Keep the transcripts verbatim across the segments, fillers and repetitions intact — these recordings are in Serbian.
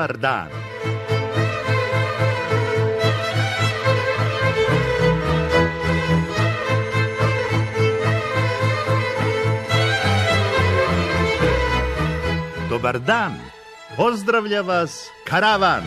Dobar dan. Dobar dan. Pozdravlja vas karavan.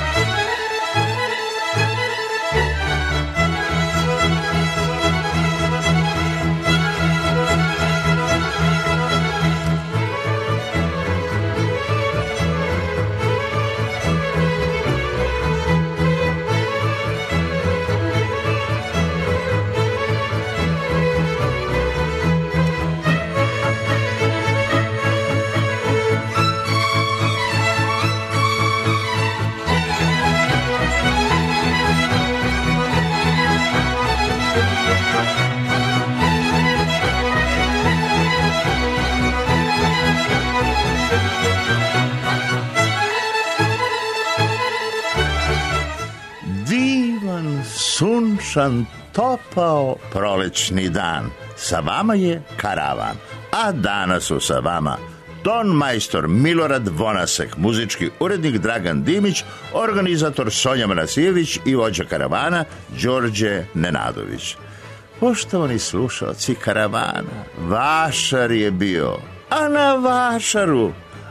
Divan, sunčan, topao prolećni dan. Sa vama je karavan, a danas su sa vama ton majstor Milorad Vonasek, muzički urednik Dragan Dimić, organizator Sonja Manasijević i vođa karavana Đorđe Nenadović. Poštovani slušalci karavana, vašar je bio, a na vašaru,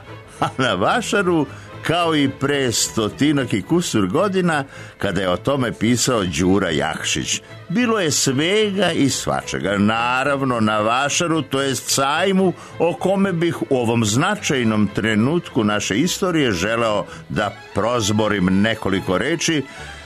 a na vašaru kao i pre stotinak i kusur godina, kada je o tome pisao Đura Jakšić. Bilo je svega i svačega. Naravno, na vašaru, to jest sajmu, o kome bih u ovom značajnom trenutku naše istorije želeo da prozborim nekoliko reči,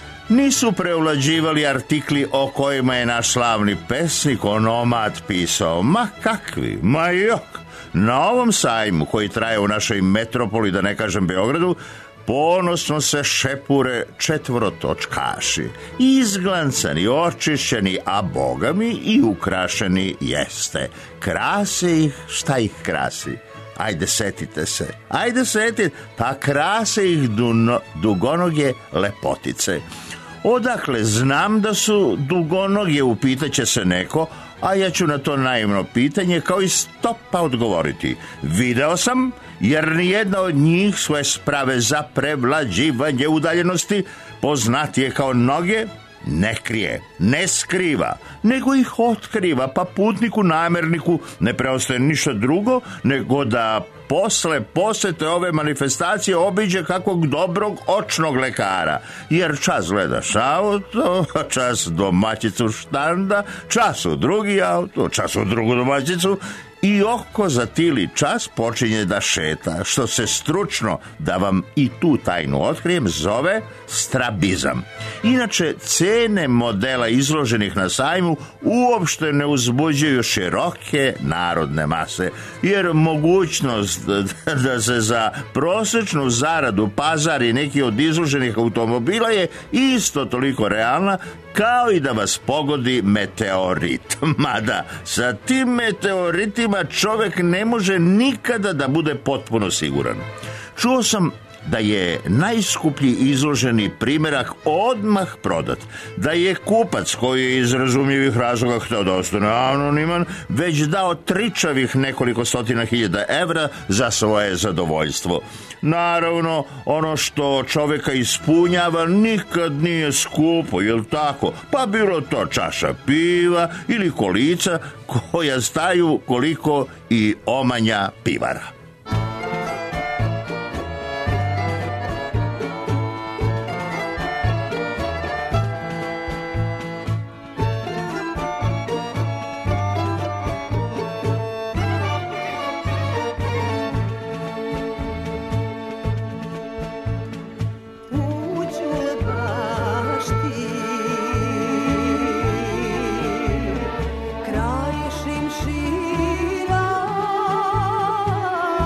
nisu preuvlađivali artikli o kojima je naš slavni pesnik Onomad pisao. Ma kakvi, ma jok! Na ovom sajmu, koji traje u našoj metropoli, da ne kažem Beogradu, ponosno se šepure četvorotočkaši, izglancani, očišćeni, a bogami i ukrašeni jeste. Krase ih, šta ih krasi? Ajde, setite se, ajde setite, pa krase ih duno, dugonoge lepotice. Odakle znam da su dugonoge, upitaće se neko, a ja ću na to naivno pitanje kao i stopa odgovoriti. Video sam, jer nijedna od njih svoje sprave za prevlađivanje udaljenosti, poznatije kao noge, ne krije, ne skriva, nego ih otkriva, pa putniku namerniku ne preostaje ništa drugo nego da posle posete ove manifestacije obiđe kakvog dobrog očnog lekara, jer čas gledaš auto, čas domaćicu štanda, čas u drugi auto, čas u drugu domaćicu i oko za tili čas počinje da šeta, što se stručno, da vam i tu tajnu otkrijem, zove strabizam. Inače, cene modela izloženih na sajmu uopšte ne uzbuđuju široke narodne mase, jer mogućnost da se za prosečnu zaradu pazari neki od izloženih automobila je isto toliko realna kao i da vas pogodi meteorit. Mada, sa tim meteoritima čovek ne može nikada da bude potpuno siguran. Čuo sam da je najskuplji izloženi primerak odmah prodat, da je kupac, koji je iz razumljivih razloga hteo da ostane anoniman, već dao tričavih nekoliko stotina hiljada evra za svoje zadovoljstvo. Naravno, ono što čoveka ispunjava nikad nije skupo, jel tako? Pa bilo to čaša piva ili kolica koja staju koliko i omanja pivara. Kraj šimšira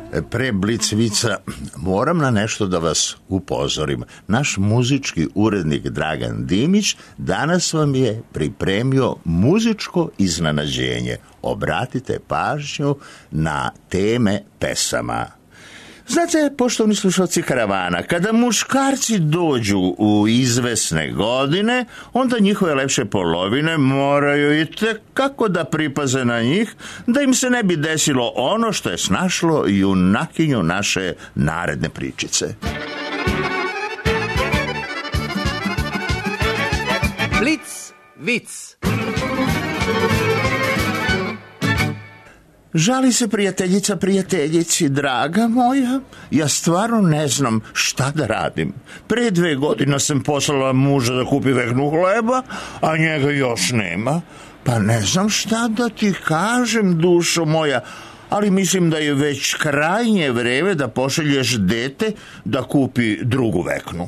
Pre Blicvica moram na nešto da vas upozorim. Naš muzički urednik Dragan Dimić danas vam je pripremio muzičko iznenađenje. Obratite pažnju na teme pesama. Znate, poštovni slušalci Karavana, kada muškarci dođu u izvesne godine, onda njihove lepše polovine moraju i tekako da pripaze na njih, da im se ne bi desilo ono što je snašlo junakinju naše naredne pričice. Blic, vic. Žali se prijateljica prijateljici, draga moja, ja stvarno ne znam šta da radim. Pre dve godine sam poslala muža da kupi veknu hleba, a njega još nema. Pa ne znam šta da ti kažem, dušo moja, ali mislim da je već krajnje vreme da pošalješ dete da kupi drugu veknu.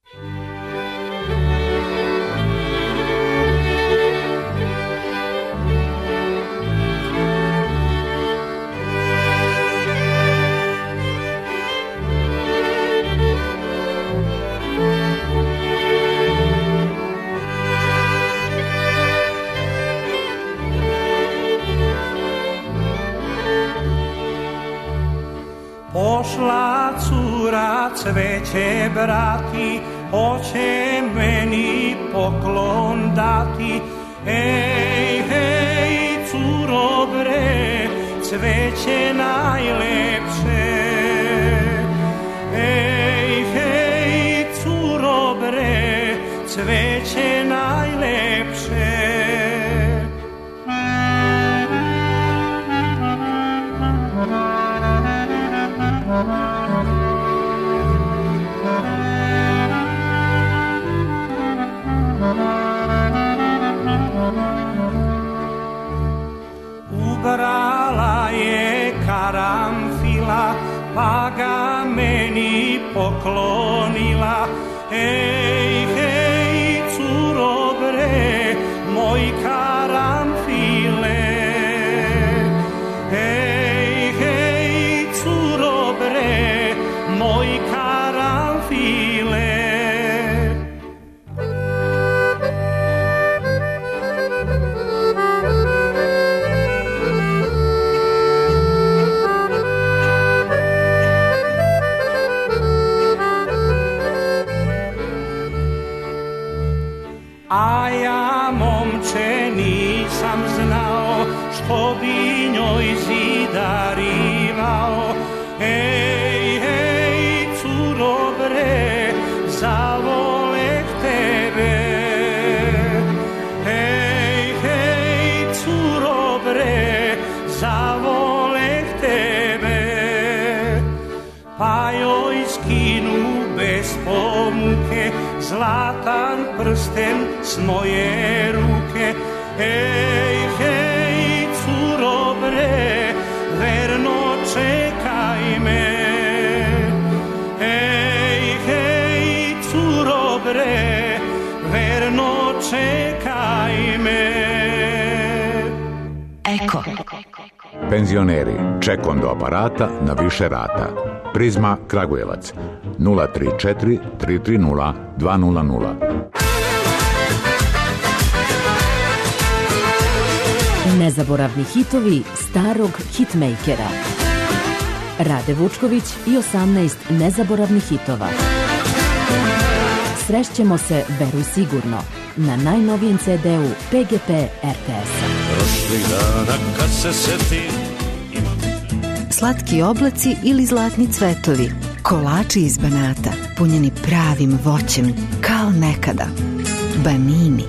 Pošla cura cveće brati, hoće meni poklon dati. Ej, hej, curo bre, cveće najlepše. Ej, hej, curo bre, cveće najlepše. Ubrala je karamfila, pa ga meni poklonila. Ej, hej, curo bre, moj karamfile. Ej, hej, curo bre, moj karamfile. A ja, momče, nisam znao što bi njoj zidarivao. Ej, hej, curo bre, zavoleh tebe. Ej, hej, curo bre, zavoleh tebe. Pa joj skinu bez pomuke zlatan prsten s moje ruke. Ej, hej, curo bre, verno čekaj me. Ej, hej, curo bre, verno čekaj me. Eko. Penzioneri, ček do aparata na više rata. Prizma Kragujevac nula tri četiri tri tri nula dva nula nula. Nezaboravni hitovi starog hitmakera. Rade Vučković i osamnaest nezaboravnih hitova. Srešćemo se, veruj sigurno, na najnovijem ce de u pe ge pe er te es-a. Prošlih dana kad se setim, slatki oblaci ili zlatni cvetovi, kolači iz Banata, punjeni pravim voćem, kao nekada. Banini.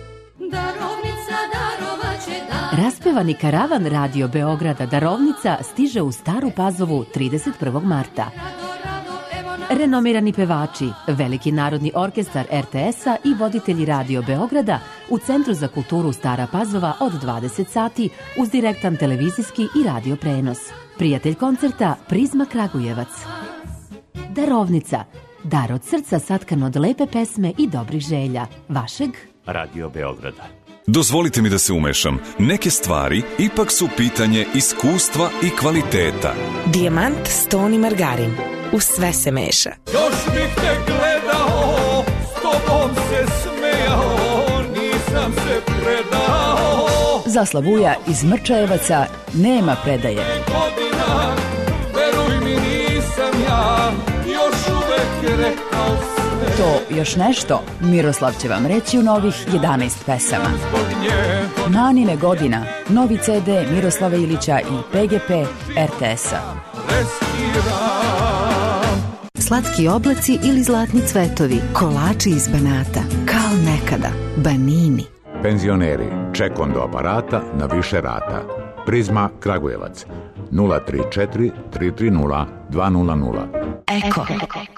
Raspevani karavan Radio Beograda Darovnica stiže u Staru Pazovu trideset prvog marta. Renomirani pevači, Veliki narodni orkestar er te es-a i voditelji Radio Beograda u Centru za kulturu Stara Pazova od dvadeset sati uz direktan televizijski i radio prenos. Prijatelj koncerta Prizma Kragujevac. Darovnica, dar od srca satkan od lepe pesme i dobrih želja. Vašeg Radio Beograda. Dozvolite mi da se umešam. Neke stvari ipak su pitanje iskustva i kvaliteta. Dijamant, Ston i Margarin. U sve se meša. Još bih te gledao, s tobom se smejao, nisam se predao. Za Slavuja iz Mrčajevaca nema predaje. Godina, veruj mi nisam ja, još uvek rekao sve. To još nešto Miroslav će vam reći u novih jedanaest pesama. Manine godina, novi ce de Miroslava Ilića i pe ge pe er te es-a. Slatki oblaci ili zlatni cvetovi, kolači iz Banata, kao nekada, Banini. Penzioneri, ček do aparata na više rata. Prizma Kragujevac, nula tri četiri tri tri nula dva nula nula. Eko.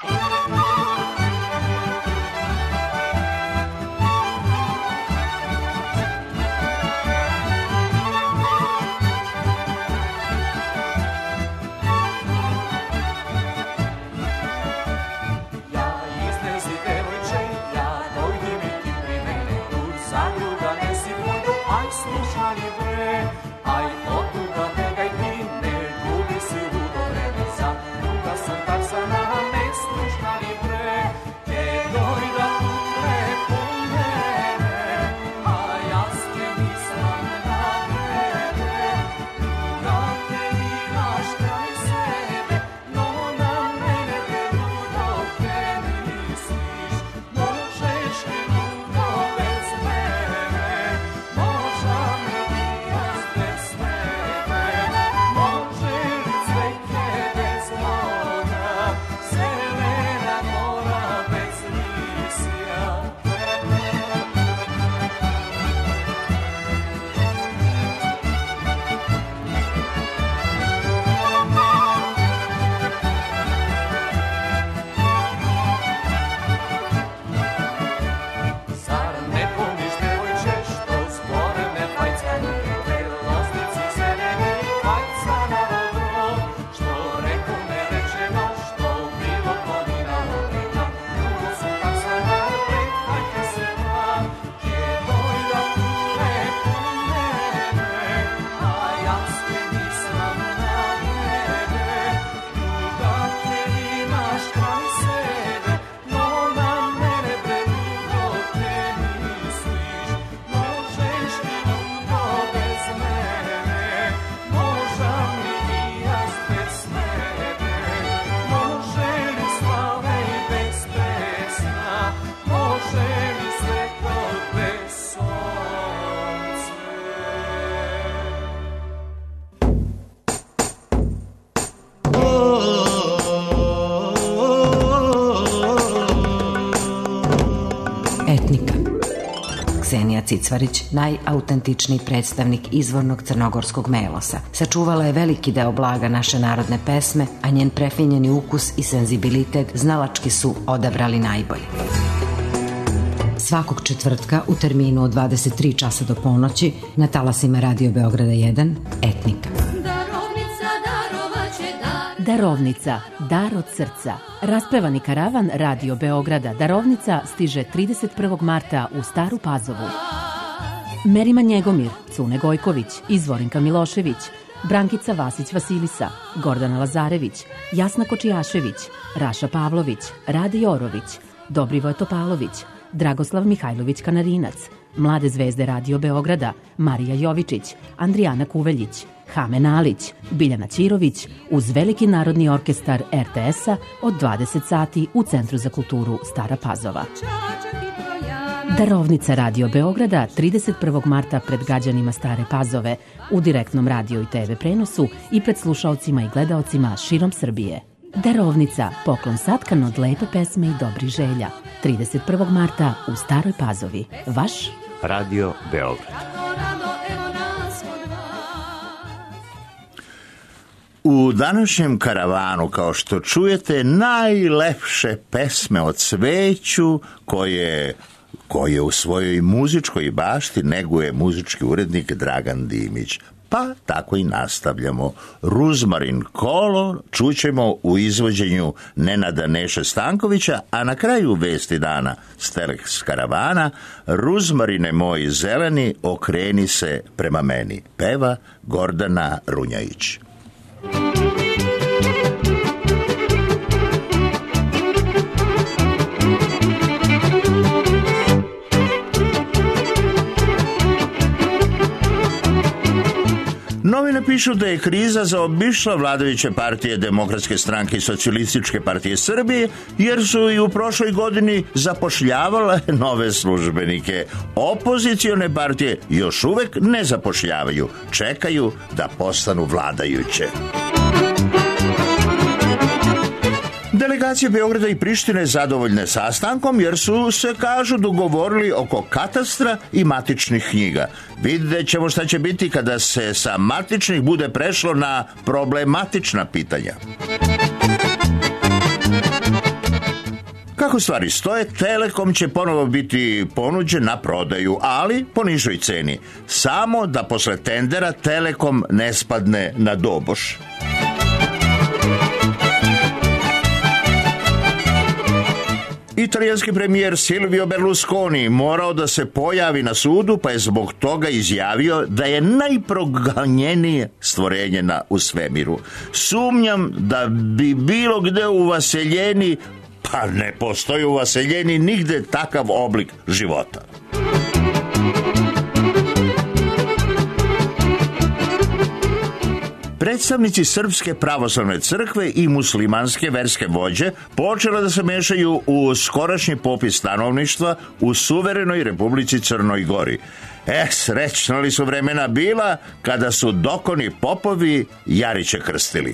Ksenija Cicvarić, najautentičniji predstavnik izvornog crnogorskog melosa. Sačuvala je veliki deo blaga naše narodne pesme, a njen prefinjeni ukus i senzibilitet znalački su odabrali najbolje. Svakog četvrtka u terminu od dvadeset tri časa do ponoći na talasima Radio Beograda jedan, Etnika. Darovnica, dar od srca. Raspevani karavan Radio Beograda Darovnica stiže trideset prvog marta u Staru Pazovu. Merima Njegomir, Cune Gojković, Izvorinka Milošević, Brankica Vasić-Vasilisa, Gordana Lazarević, Jasna Kočijašević, Raša Pavlović, Rade Jorović, Dobrivoje Topalović, Dragoslav Mihajlović Kanarinac, mlade zvezde Radio Beograda, Marija Jovičić, Andrijana Kuveljić, Hame Nalić, Biljana Ćirović uz Veliki narodni orkestar er te es-a od dvadeset sati u Centru za kulturu Stara Pazova. Darovnica Radio Beograda trideset prvog marta pred građanima Stare Pazove u direktnom radio i te ve prenosu i pred slušaocima i gledaocima širom Srbije. Darovnica, poklon satkan od lepe pesme i dobrih želja. trideset prvog marta u Staroj Pazovi. Vaš Radio Beograd. U današnjem karavanu, kao što čujete, najlepše pesme od cveću koje, koje u svojoj muzičkoj bašti neguje muzički urednik Dragan Dimić. Pa tako i nastavljamo. Ruzmarin kolo čućemo u izvođenju Nenada Neše Stankovića, a na kraju vesti dana s Telex karavana Ruzmarine moji zeleni, okreni se prema meni. Peva Gordana Runjajić. Novine pišu da je kriza zaobišla vladajuće partije Demokratske stranke i Socijalističke partije Srbije, jer su i u prošloj godini zapošljavale nove službenike. Opozicione partije još uvek ne zapošljavaju, čekaju da postanu vladajuće. Delegacije Beograda i Prištine zadovoljne sastankom jer su se, kažu, dogovorili oko katastra i matičnih knjiga. Vidjet ćemo šta će biti kada se sa matičnih bude prešlo na problematična pitanja. Kako stvari stoje, Telekom će ponovo biti ponuđen na prodaju, ali po nižoj ceni. Samo da posle tendera Telekom ne spadne na doboš. Italijanski premijer Silvio Berlusconi morao da se pojavi na sudu, pa je zbog toga izjavio da je najproganjenije stvorenje na u svemiru. Sumnjam da bi bilo gde u vaseljeni, pa ne postoji u vaseljeni nigde takav oblik života. Predstavnici Srpske pravoslavne crkve i muslimanske verske vođe počela da se mešaju u skorašnji popis stanovništva u suverenoj Republici Crnoj Gori. E, srećna li su vremena bila kada su dokoni popovi Jariće krstili.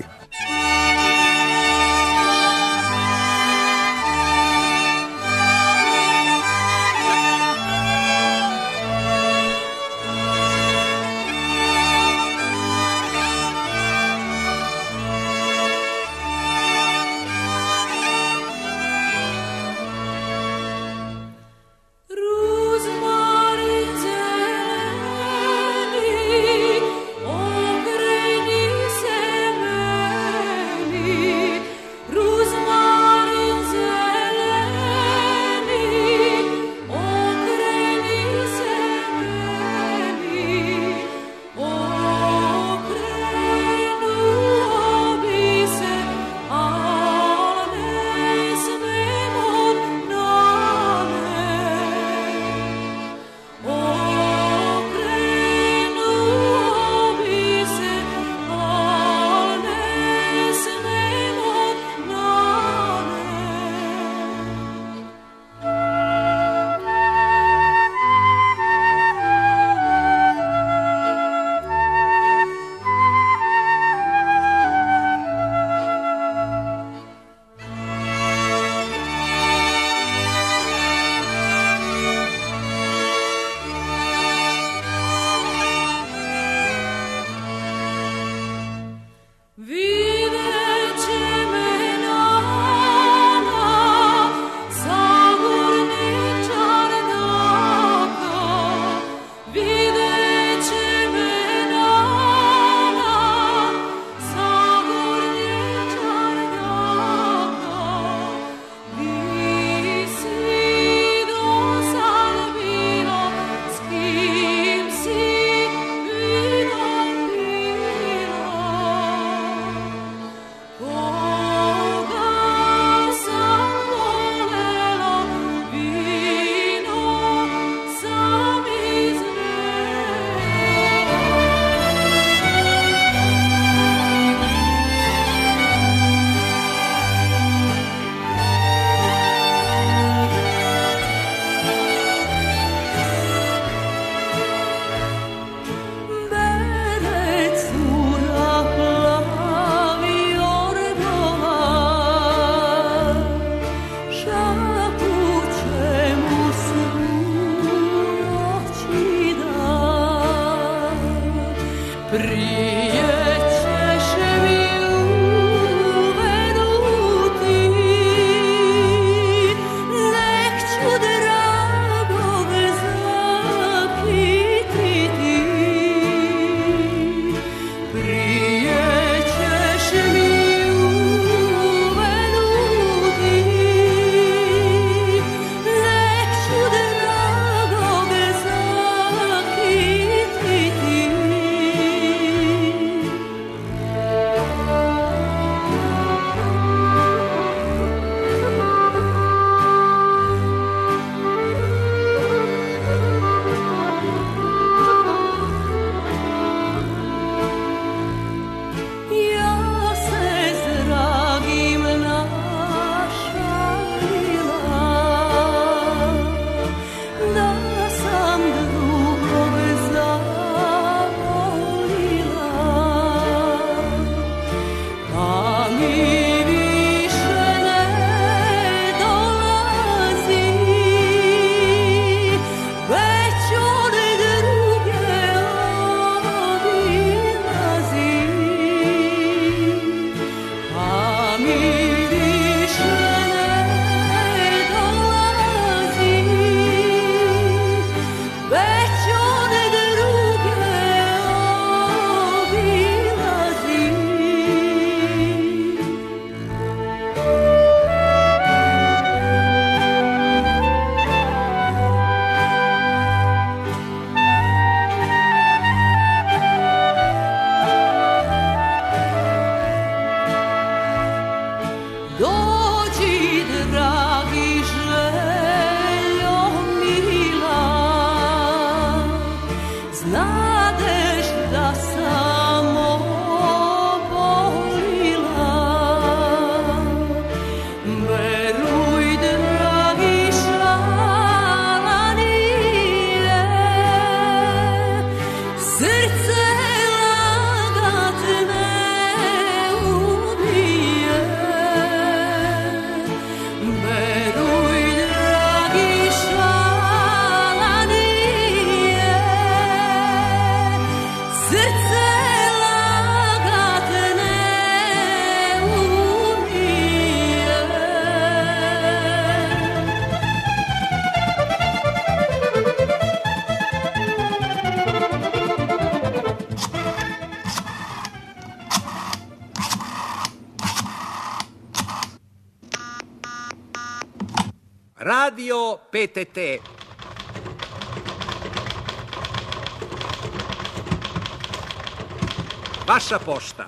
Radio P T T. Vaša pošta.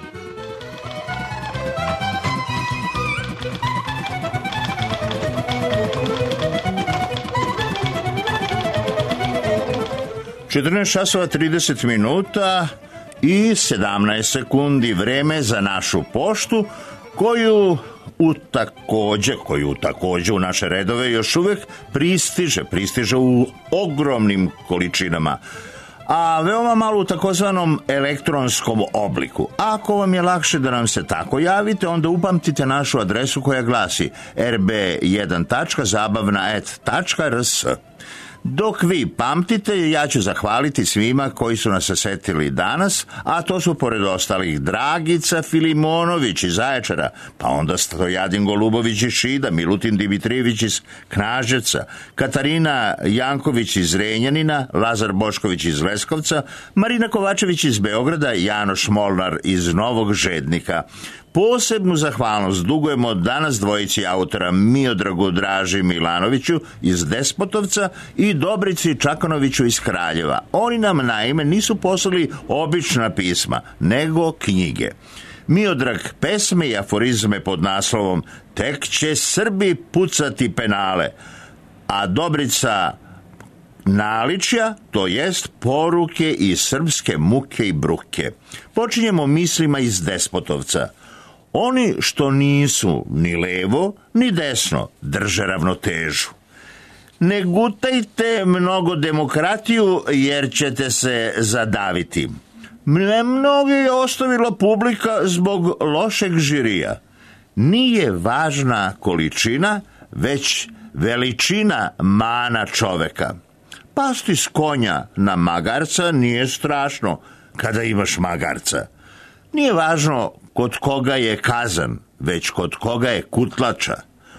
četrnaest časova trideset minuta i sedamnaest sekundi, vreme za našu poštu koju u takođe, koju takođe u naše redove još uvek pristiže, pristiže u ogromnim količinama, a veoma malo u takozvanom elektronskom obliku. Ako vam je lakše da nam se tako javite, onda upamtite našu adresu koja glasi r b jedan tačka zabavna et tačka r s. Dok vi pamtite, ja ću zahvaliti svima koji su nas setili danas, a to su pored ostalih Dragica Filimonović iz Zaječara, pa onda Stojadin Golubović iz Šida, Milutin Dimitrijević iz Knaževca, Katarina Janković iz Renjanina, Lazar Bošković iz Leskovca, Marina Kovačević iz Beograda, Janoš Molnar iz Novog Žednika. Posebnu zahvalnost dugujemo danas dvojici autora Miodragu Draži Milanoviću iz Despotovca i Dobrici Čakanoviću iz Kraljeva. Oni nam naime nisu poslali obična pisma, nego knjige. Miodrag pesme i aforizme pod naslovom Tek će Srbi pucati penale, a Dobrica naličja, to jest poruke iz srpske muke i bruke. Počinjemo mislima iz Despotovca. Oni što nisu ni levo, ni desno, drže ravnotežu. Ne gutajte mnogo demokratiju, jer ćete se zadaviti. Mnogi je ostavila publika zbog lošeg žirija. Nije važna količina, već veličina mana čoveka. Pasti s konja na magarca nije strašno kada imaš magarca. Nije važno kod koga je kazan, već kod koga je kutlača.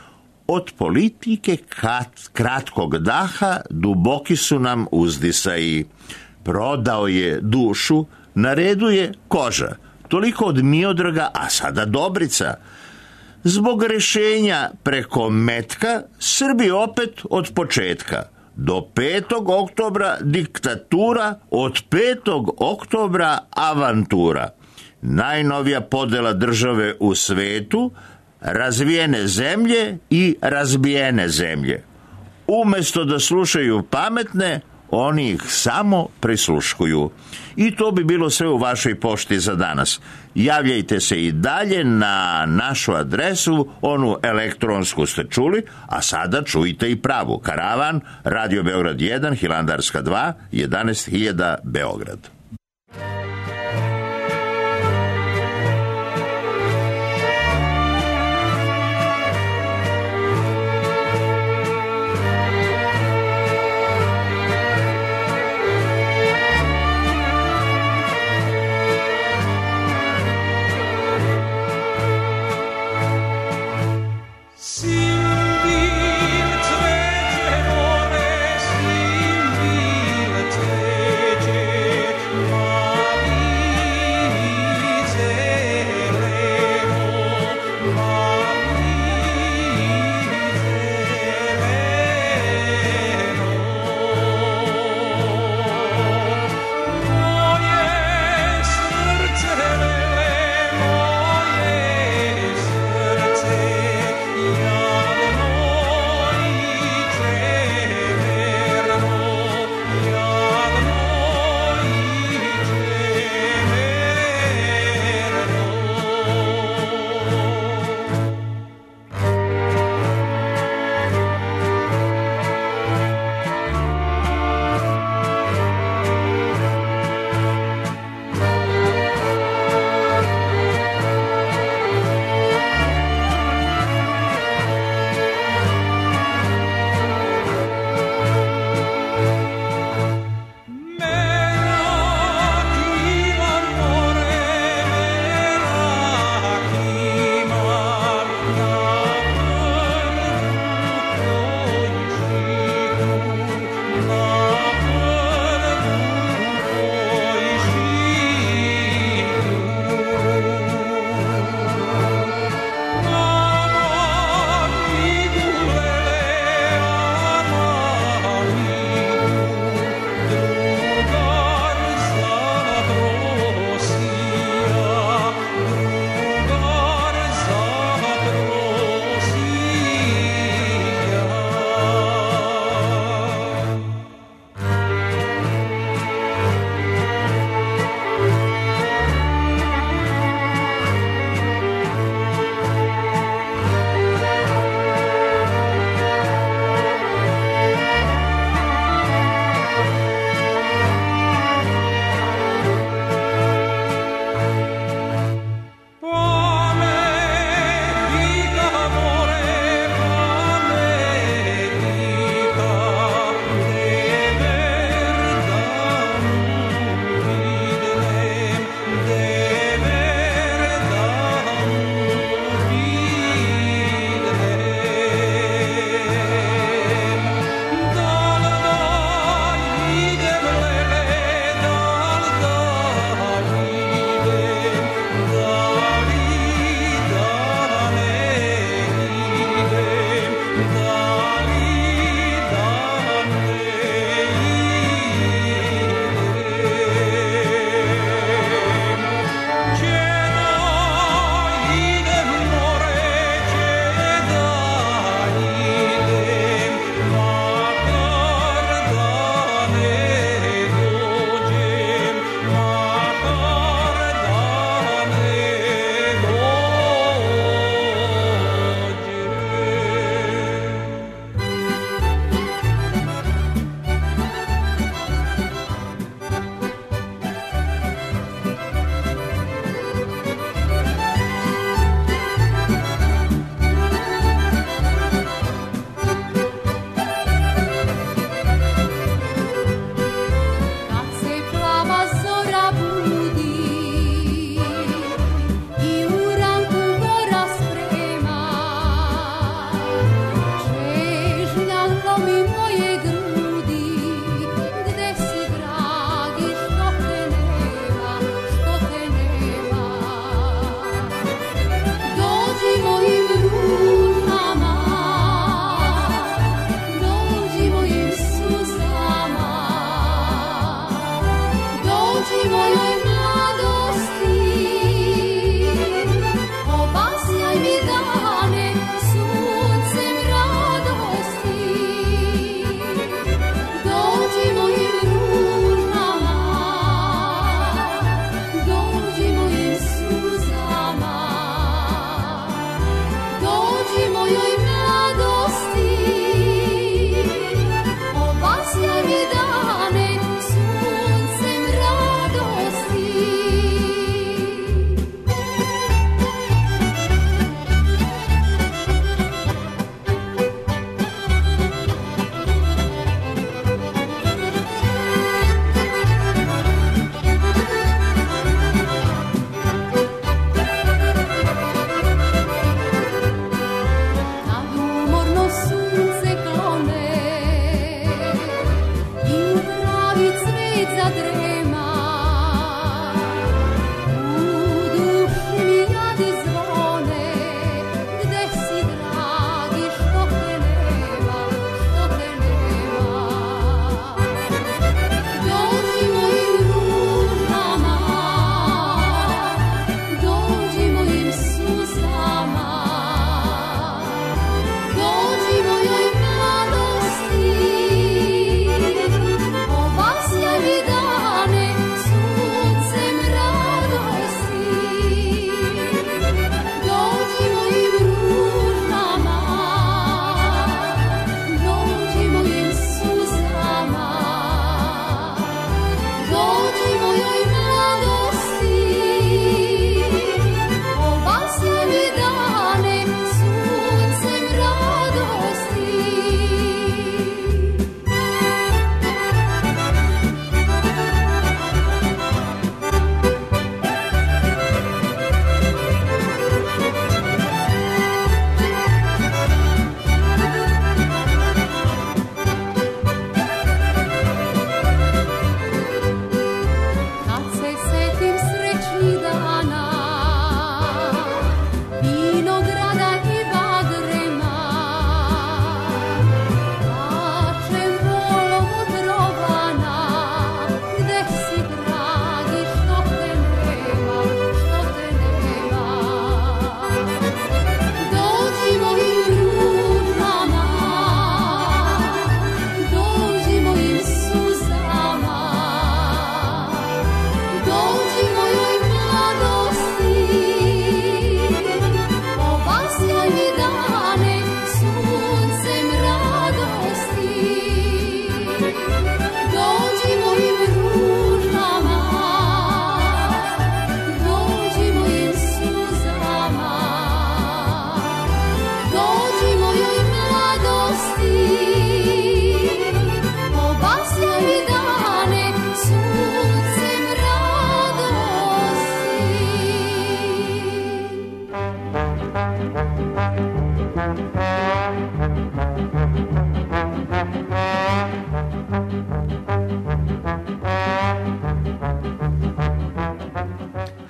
Od politike kat, kratkog daha duboki su nam uzdisaji. Prodao je dušu, na redu je koža. Toliko od Miodraga, a sada Dobrica. Zbog rešenja preko metka, Srbi opet od početka. Do petog oktobra diktatura, od petog oktobra avantura. Najnovija podela države u svetu, razvijene zemlje i razbijene zemlje. Umesto da slušaju pametne, oni ih samo prisluškuju. I to bi bilo sve u vašoj pošti za danas. Javljajte se i dalje na našu adresu, onu elektronsku ste čuli, a sada čujte i pravu. Karavan, Radio Beograd jedan, Hilandarska dva, jedanaest hiljada Beograd.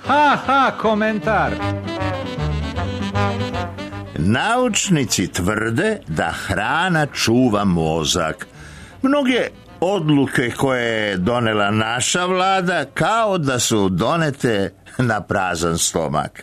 Ha, ha, komentar. Naučnici tvrde da hrana čuva mozak. Mnoge odluke koje je donela naša vlada kao da su donete na prazan stomak.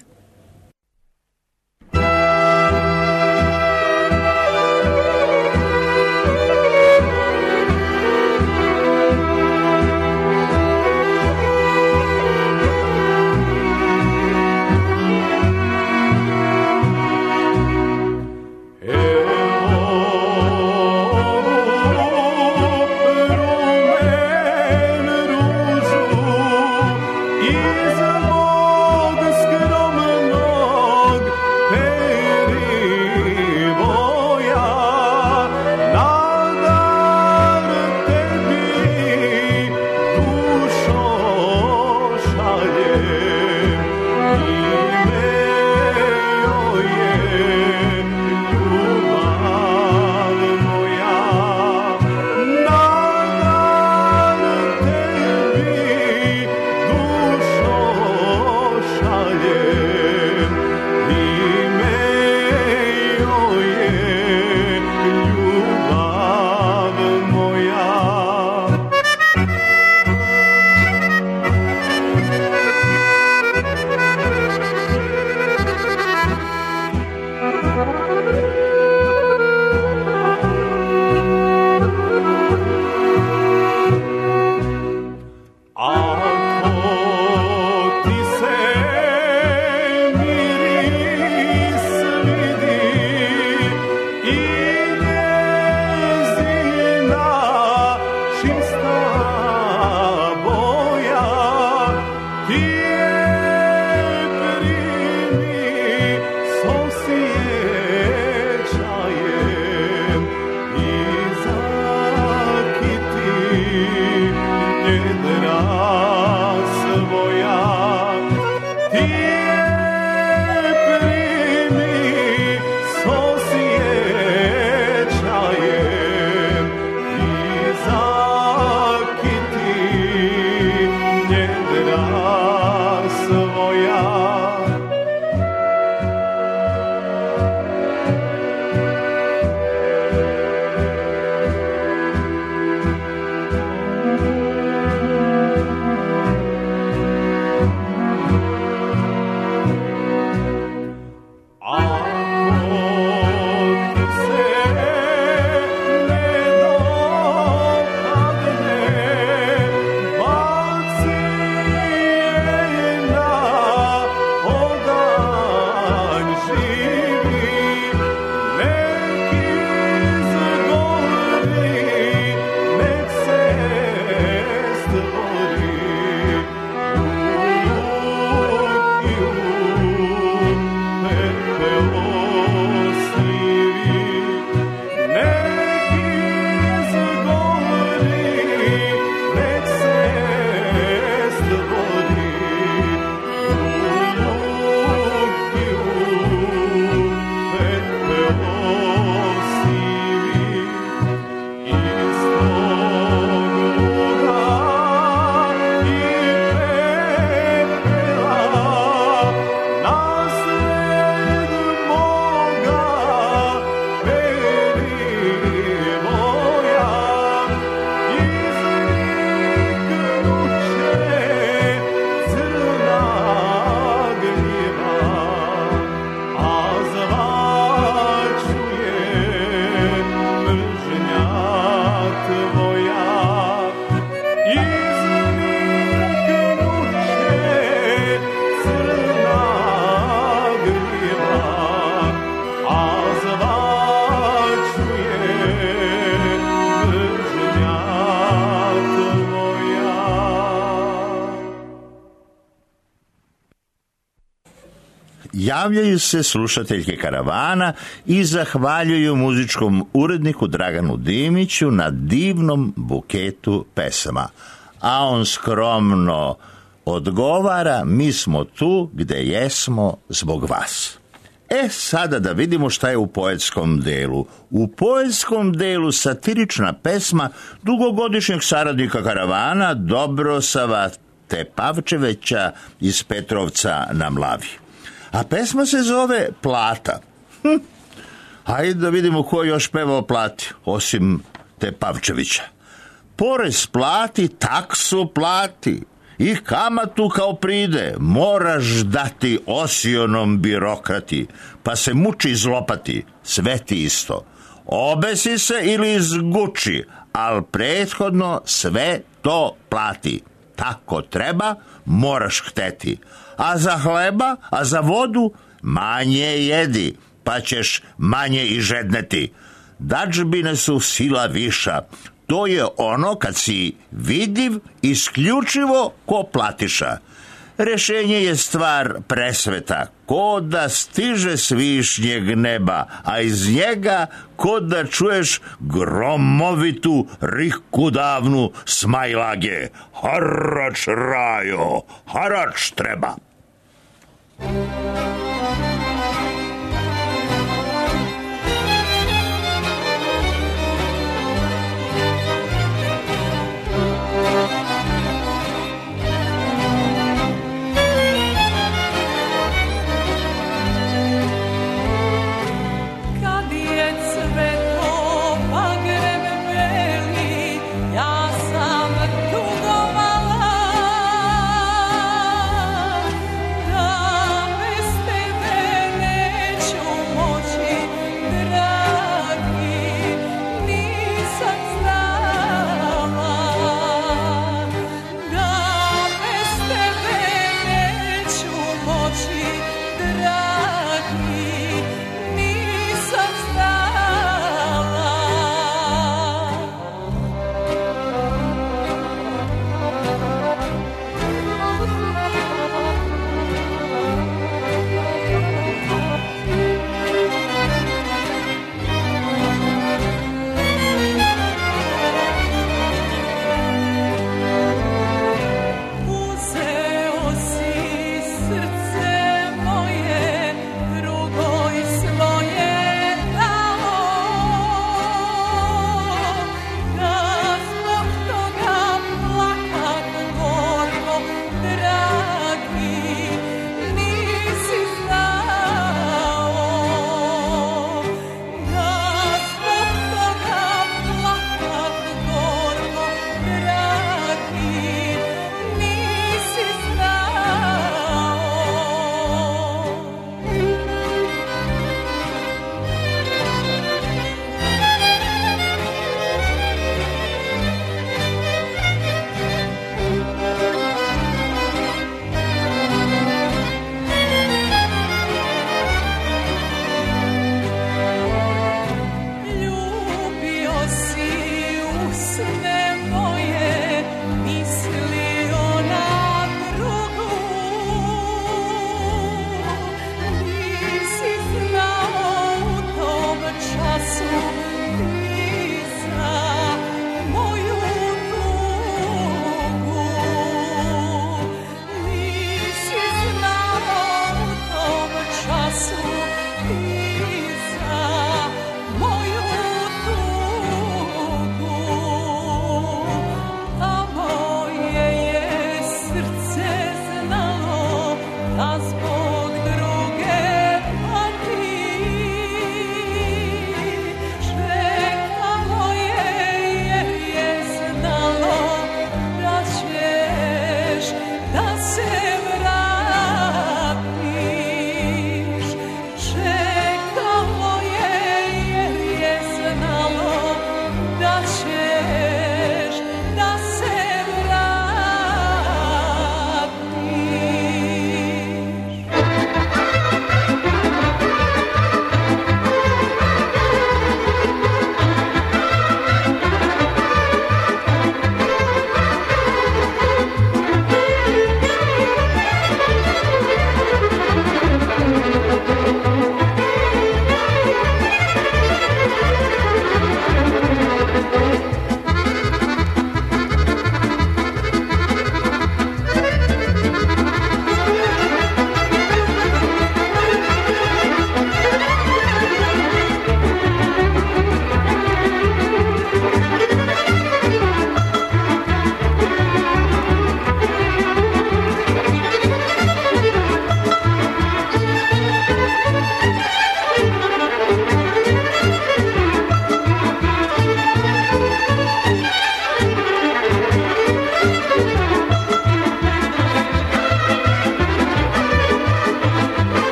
Javljaju se slušateljke Karavana i zahvaljuju muzičkom uredniku Draganu Dimiću na divnom buketu pesama. A on skromno odgovara: mi smo tu gde jesmo zbog vas. E, sada da vidimo šta je u poetskom delu. U poetskom delu satirična pesma dugogodišnjeg saradnika Karavana Dobrosava Tepavčevića iz Petrovca na Mlavi. A pesma se zove Plata. Hm. Hajde da vidimo ko još peva o plati, osim Tepavčevića. Porez plati, taksu plati i kamatu kao pride moraš dati osionom birokrati, pa se muči zlopati, sve ti isto. Obesi se ili izguči, al prethodno sve to plati. Tako treba, moraš hteti. A za hleba, a za vodu manje jedi, pa ćeš manje i žedneti. Dadžbine su sila viša. To je ono kad si vidljiv isključivo ko platiša. Rešenje je stvar presveta, ko da stiže s višnjeg neba, a iz njega ko da čuješ gromovitu riku davnu smajlage. Harač rajo, harač treba.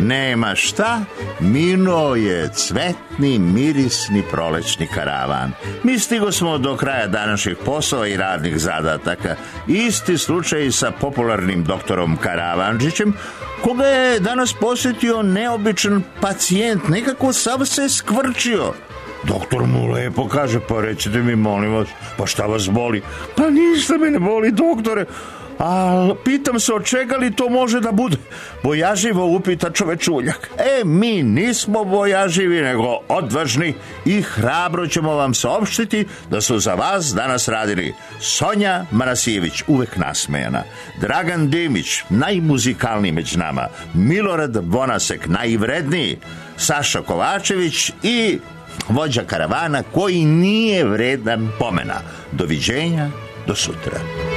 Nema šta, minuo je cvetni, mirisni prolećni karavan. Mi stigo smo do kraja današnjih poslova i radnih zadataka. Isti slučaj sa popularnim doktorom Karavančićem, koga je danas posjetio neobičan pacijent, nekako sav se skvrčio. Doktor mu lepo kaže, pa recite mi, molim vas, pa šta vas boli? Pa ništa me ne boli, doktore. A pitam se od čega li to može da bude? Bojaživo upita čovečuljak. E, mi nismo bojaživi, nego odvažni i hrabro ćemo vam saopštiti da su za vas danas radili Sonja Marasijević, uvek nasmejana, Dragan Dimić, najmuzikalniji među nama, Milorad Bonasek, najvredniji, Saša Kovačević i vođa karavana koji nije vredan pomena. Doviđenja, do sutra.